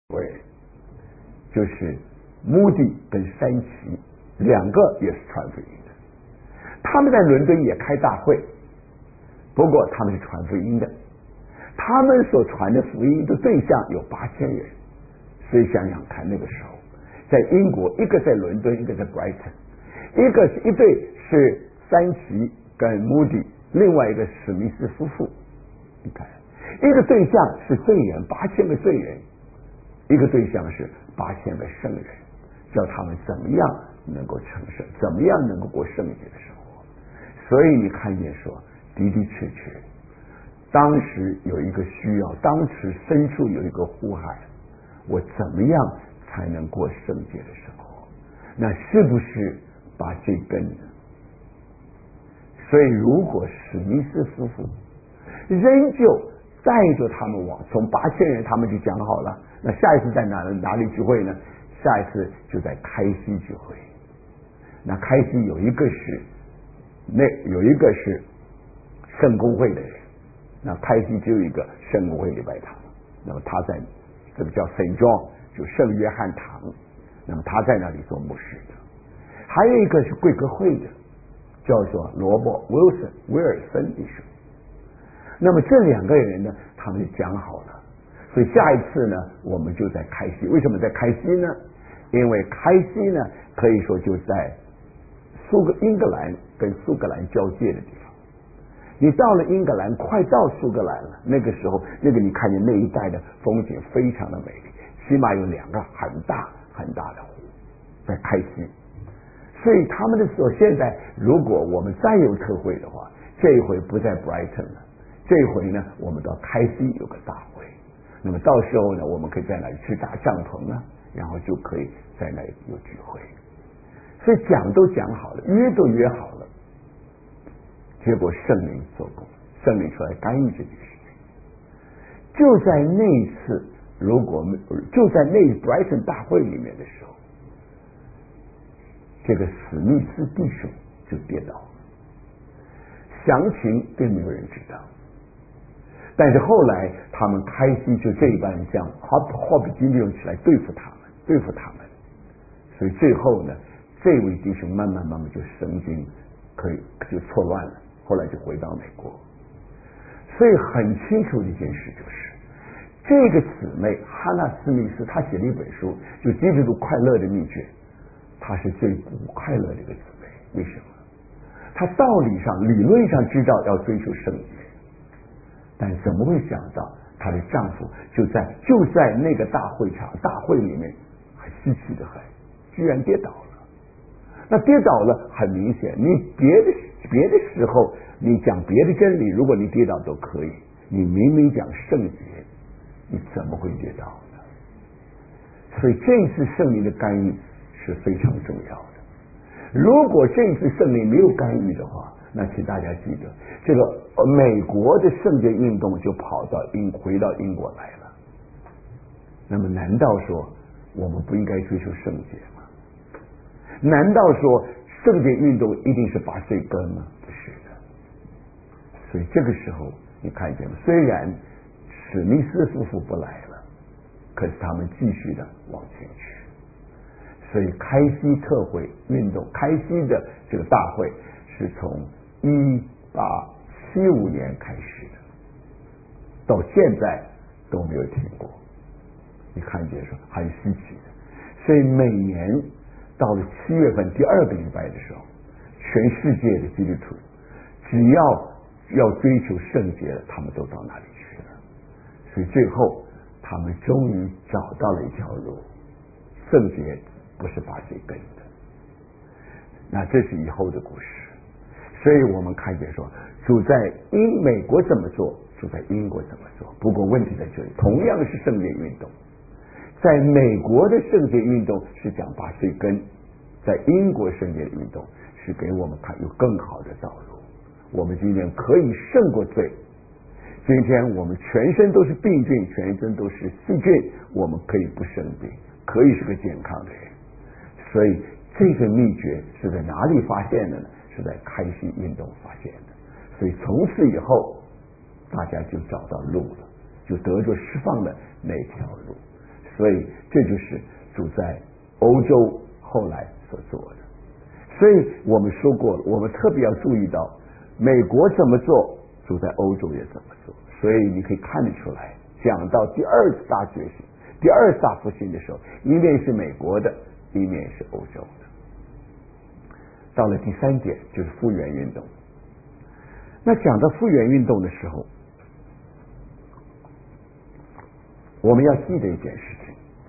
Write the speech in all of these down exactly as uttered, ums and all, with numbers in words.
位，就是穆迪跟山崎两个也是传福音的，他们在伦敦也开大会，不过他们是传福音的，他们所传的福音的对象有八千人，所以想想看，那个时候在英国，一个在伦敦，一个在 Brighton， 一个是一对是山崎跟穆迪，另外一个史密斯夫妇，你看，一个对象是罪人，八千个罪人，一个对象是八千个圣人，叫他们怎么样能够成圣，怎么样能够过圣洁的生活。所以你看见说，的的确确，当时有一个需要，当时深处有一个呼喊，我怎么样才能过圣洁的生活？那是不是把这根呢？所以如果史密斯夫妇仍旧带着他们往从八千人，他们就讲好了，那下一次在哪哪里聚会呢？下一次就在开西聚会。那开西有一个是那有一个是圣公会的人，那开西只有一个圣公会礼拜堂，那么他在这个叫圣庄，就圣约翰堂，那么他在那里做牧师的。还有一个是贵格会的，叫做罗伯·威尔森威尔森弟兄。那么这两个人呢，他们就讲好了，所以下一次呢，我们就在开西。为什么在开西呢？因为开西呢，可以说就在苏格英格兰跟苏格兰交界的地方。你到了英格兰，快到苏格兰了，那个时候，那个你看见那一带的风景非常的美丽，起码有两个很大很大的湖在开西。所以他们的所现在，如果我们再有特会的话，这一回不在 Brighton 了，这一回呢，我们到开西有个大会，那么到时候呢，我们可以在那里去搭帐篷啊，然后就可以在那里有聚会。所以讲都讲好了，约都约好了，结果圣灵做工，圣灵出来干预这件事情。就在那一次，如果就在那 Brighton 大会里面的时候，这个史密斯弟兄就跌倒了，详情并没有人知道。但是后来他们开西就这一般像霍霍比金弟兄起来对付他们，对付他们，所以最后呢，这位弟兄慢慢慢慢就神经可以就错乱了，后来就回到美国。所以很清楚的一件事就是，这个姊妹哈娜斯密斯，她写了一本书，就基督徒快乐的秘诀。她是最不快乐的一个姊妹，为什么？她道理上、理论上知道要追求圣洁，但怎么会想到她的丈夫就在就在那个大会场、大会里面，还稀奇的很，居然跌倒了。那跌倒了，很明显，你别的别的时候你讲别的真理，如果你跌倒都可以，你明明讲圣洁，你怎么会跌倒呢？所以这次圣灵的干预是非常重要的。如果这次圣灵没有干预的话，那请大家记得，这个美国的圣洁运动就跑到英回到英国来了。那么难道说我们不应该追求圣洁吗？难道说圣洁运动一定是拔罪根吗？不是的。所以这个时候你看见了，虽然史密斯夫妇不来了，可是他们继续的往前去。所以开西特会运动，开西的这个大会是从一八七五年开始的，到现在都没有停过。你看见说很稀奇的。所以每年到了七月份第二个礼拜的时候，全世界的基督徒只要要追求圣洁了，他们都到那里去了。所以最后他们终于找到了一条路，圣洁不是拔罪根的。那这是以后的故事。所以我们看见说，主在英美国怎么做，主在英国怎么做。不过问题在这里，同样是圣洁运动，在美国的圣洁运动是讲拔罪根，在英国圣洁运动是给我们看有更好的道路。我们今天可以胜过罪，今天我们全身都是病菌，全身都是细菌，我们可以不生病，可以是个健康的人。所以这个秘诀是在哪里发现的呢？是在开西运动发现的。所以从此以后大家就找到路了，就得着释放的那条路。 所以这就是主在欧洲后来所做的。所以我们说过了，我们特别要注意到美国怎么做，主在欧洲也怎么做。所以你可以看得出来，讲到第二次大觉醒、第二次大复兴的时候，一面是美国的，一面是欧洲的。到了第三点，就是复原运动。那讲到复原运动的时候，我们要记得一件事情。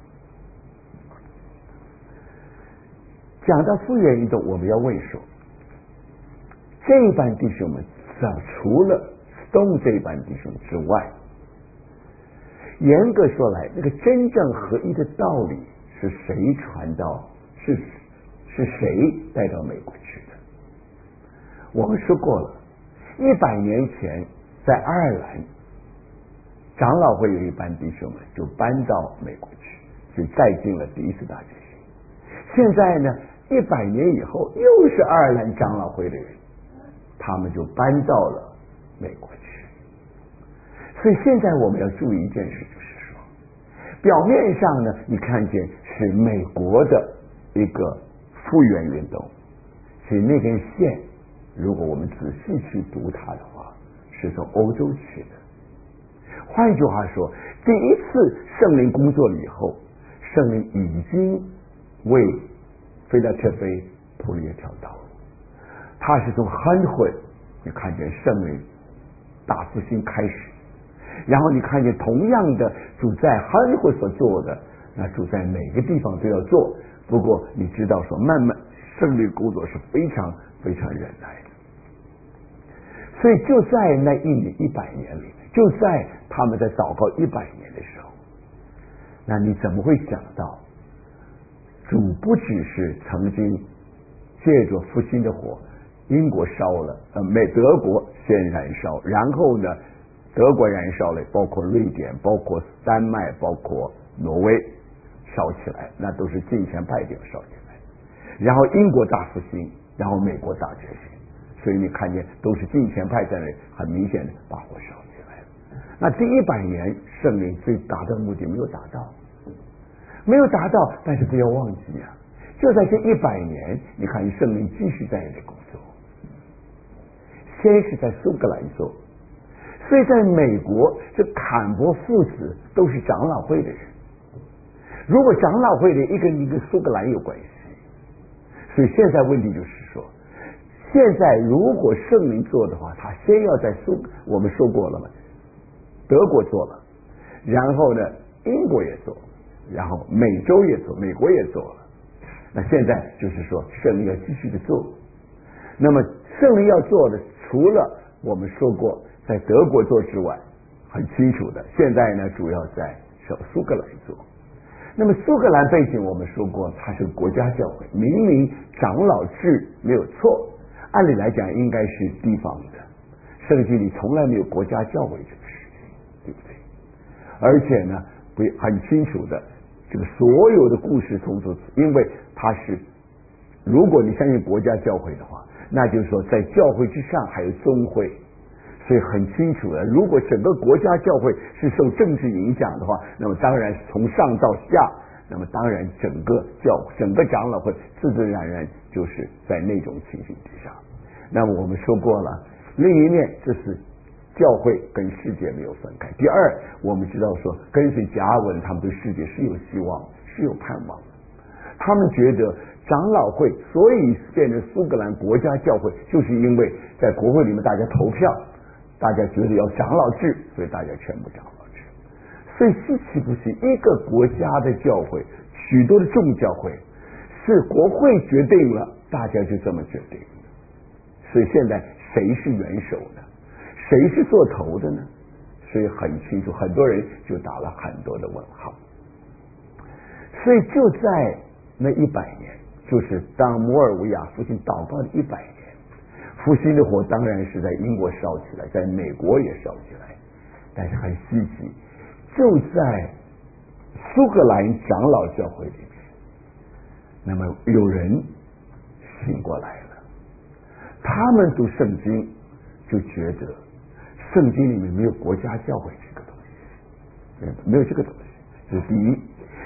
讲到复原运动，我们要问说，这一班弟兄们，除了 Stone 这一班弟兄之外，严格说来，那个真正合一的道理是谁传到？是是谁带到美国去的？我们说过了，一百年前在爱尔兰，长老会有一班弟兄们就搬到美国去，就再进了第一次大觉醒。现在呢，一百年以后，又是爱尔兰长老会的人，他们就搬到了美国去。所以现在我们要注意一件事，就是说，表面上呢，你看见是美国的一个复原运动，其实那根线，如果我们仔细去读它的话，是从欧洲去的。换句话说，第一次圣灵工作了以后，圣灵已经为菲拉特菲铺了一条道路。他是从汉会，你看见圣灵大复兴开始，然后你看见同样的主在汉会所做的，那主在每个地方都要做。不过你知道说，慢慢圣灵工作是非常非常忍耐的。所以就在那一年一百年里，就在他们在祷告一百年的时候，那你怎么会想到主不只是曾经借着复兴的火，英国烧了，呃，美德国先燃烧，然后呢，德国燃烧了，包括瑞典，包括丹麦，包括挪威烧起来，那都是敬虔派地烧起来。然后英国大复兴，然后美国大觉醒，所以你看见都是敬虔派在那里很明显的把火烧起来了。那第一百年圣灵最达到目的没有达到，没有达到，但是不要忘记啊，就在这一百年，你看圣灵继续在那里工作。先是在苏格兰做，所以在美国，这坎伯父子都是长老会的人。如果长老会的一个一个苏格兰有关系，所以现在问题就是说，现在如果圣灵做的话，他先要在苏，我们说过了嘛，德国做了，然后呢，英国也做，然后美洲也做，美国也做了。那现在就是说，圣灵要继续的做。那么圣灵要做的，除了我们说过在德国做之外，很清楚的，现在呢主要在苏格兰做。那么苏格兰背景我们说过，它是国家教会，明明长老制没有错，按理来讲应该是地方的，圣经里从来没有国家教会这个事情，对不对？而且呢，不很清楚的，这个所有的故事从头，因为它是，如果你相信国家教会的话，那就是说在教会之上还有宗会，所以很清楚的，如果整个国家教会是受政治影响的话，那么当然从上到下，那么当然整个教整个长老会自自然然就是在那种情形之上。那么我们说过了，另一面这是教会跟世界没有分开。第二，我们知道说跟随加尔文，他们对世界是有希望，是有盼望的。他们觉得长老会所以变成苏格兰国家教会，就是因为在国会里面大家投票，大家觉得要长老制，所以大家全部长老制。所以稀奇不奇，一个国家的教会，许多的众教会是国会决定了，大家就这么决定。所以现在谁是元首呢？谁是做头的呢？所以很清楚，很多人就打了很多的问号。所以就在那一百年，就是当摩尔维亚复兴祷告的一百年，复兴的火当然是在英国烧起来，在美国也烧起来，但是很稀奇，就在苏格兰长老教会里面，那么有人醒过来了，他们读圣经就觉得圣经里面没有国家教会这个东西，没有这个东西，这是第一。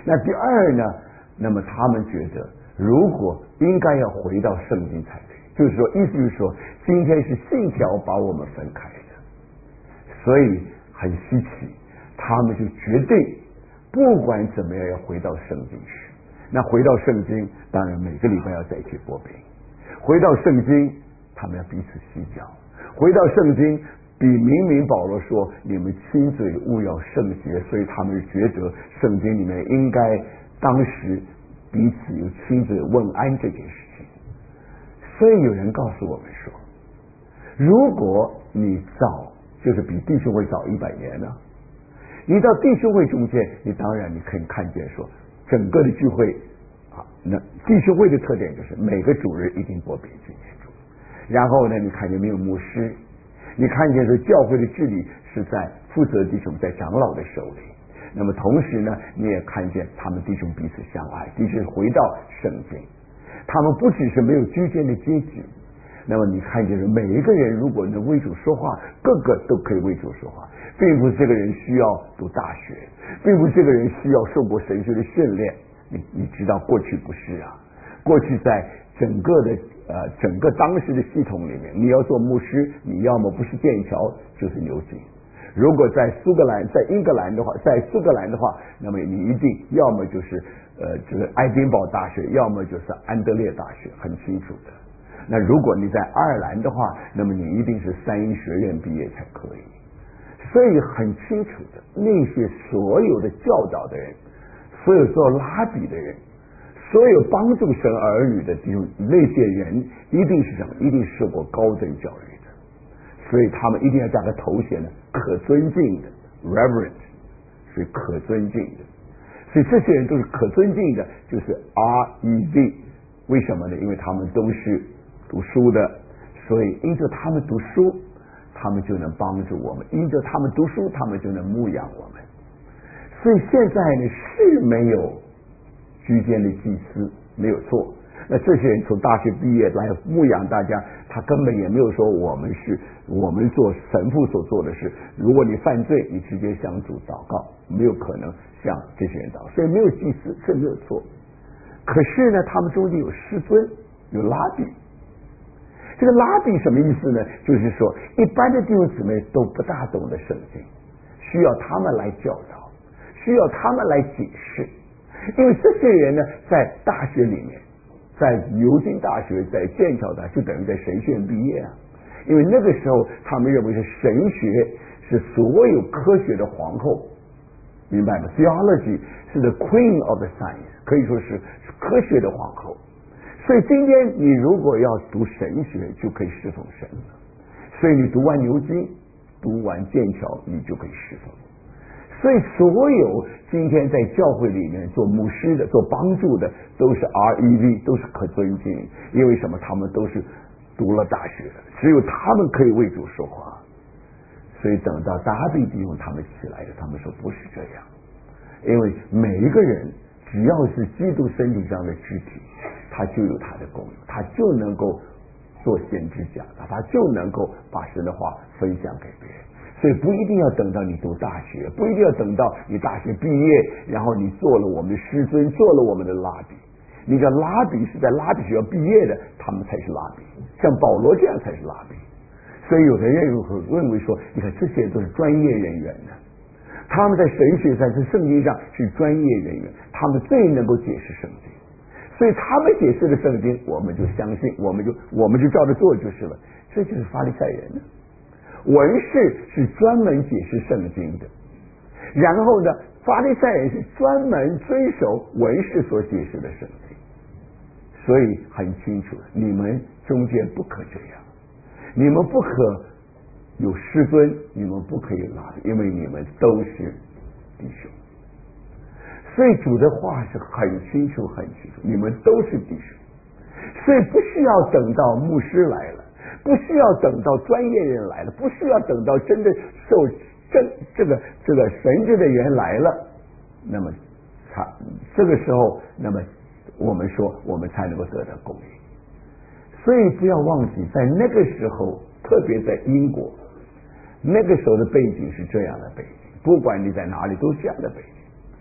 那第二呢，那么他们觉得如果应该要回到圣经才对，就是说意思就是说今天是信条把我们分开的，所以很稀奇，他们就决定不管怎么样要回到圣经去。那回到圣经，当然每个礼拜要再去播饼，回到圣经他们要彼此洗脚，回到圣经比明明保罗说你们亲嘴勿要圣洁，所以他们觉得圣经里面应该当时彼此有亲嘴问安这件事情。所以有人告诉我们说，如果你早就是比弟兄会早一百年呢，你到弟兄会中间，你当然你可以看见说整个的聚会啊，那弟兄会的特点就是每个主日一定播饼纪念主，然后呢你看见没有牧师，你看见说教会的治理是在负责弟兄在长老的手里，那么同时呢你也看见他们弟兄彼此相爱，弟兄回到圣经，他们不只是没有居间的阶级，那么你看见每一个人如果能为主说话，个个都可以为主说话，并不是这个人需要读大学，并不是这个人需要受过神学的训练，你你知道过去不是啊，过去在整个的呃整个当时的系统里面，你要做牧师，你要么不是剑桥就是牛津，如果在苏格兰在英格兰的话，在苏格兰的话，那么你一定要么就是呃这个爱丁堡大学，要么就是安德烈大学，很清楚的。那如果你在爱尔兰的话，那么你一定是三一学院毕业才可以。所以很清楚的，那些所有的教导的人，所有做拉比的人，所有帮助神儿女的那些人，一定是什么？一定受过高等教育的，所以他们一定要加个头衔呢，可尊敬的 reverend， 所以可尊敬的，所以这些人都是可尊敬的，就是 R E V。 为什么呢？因为他们都是读书的，所以因着他们读书，他们就能帮助我们，因着他们读书，他们就能牧养我们。所以现在呢是没有居间的祭司，没有错。那这些人从大学毕业来牧养大家，他根本也没有说我们是我们做神父所做的事，如果你犯罪，你直接向主祷告，没有可能向这些人祷告，所以没有祭司，这没有错。可是呢，他们中间有师尊，有拉比。这个拉比什么意思呢？就是说一般的弟兄姊妹都不大懂得圣经，需要他们来教导，需要他们来解释。因为这些人呢在大学里面，在牛津大学，在剑桥大学，就等于在神学院毕业啊。因为那个时候他们认为是神学是所有科学的皇后，明白吗？ Theology 是 the queen of the science， 可以说是科学的皇后。所以今天你如果要读神学，就可以侍奉神了。所以你读完牛津，读完剑桥，你就可以侍奉。所以所有今天在教会里面做牧师的、做帮助的，都是 R E V， 都是可尊敬。因为什么？他们都是读了大学的，只有他们可以为主说话。所以等到达比弟兄他们起来的，他们说不是这样，因为每一个人只要是基督身体上的肢体，他就有他的功用，他就能够做先知讲的，他就能够把神的话分享给别人。所以不一定要等到你读大学，不一定要等到你大学毕业，然后你做了我们的师尊，做了我们的拉比。你的拉比是在拉比学校毕业的，他们才是拉比，像保罗这样才是拉比。所以有的人认为说，你看这些都是专业人员呢，他们在神学上、在圣经上是专业人员，他们最能够解释圣经。所以他们解释的圣经，我们就相信，我们就我们就照着做就是了。这就是法利赛人呢。文士是专门解释圣经的，然后呢，法利赛人是专门遵守文士所解释的圣经。所以很清楚，你们中间不可这样，你们不可有师尊，你们不可以拉，因为你们都是弟兄。所以主的话是很清楚很清楚，你们都是弟兄。所以不需要等到牧师来了，不需要等到专业人来了，不需要等到真的受真这个这个神职的人来了，那么他这个时候，那么我们说我们才能够得到供应。所以不要忘记，在那个时候，特别在英国，那个时候的背景是这样的背景，不管你在哪里都是这样的背景。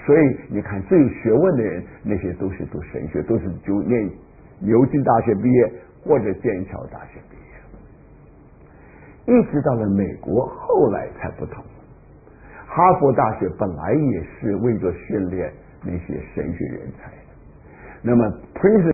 所以你看最有学问的人，那些都是读神学，都是就念牛津大学毕业或者剑桥大学毕业。一直到了美国，后来才不同。哈佛大学本来也是为着训练那些神学人才的，那么 Princeton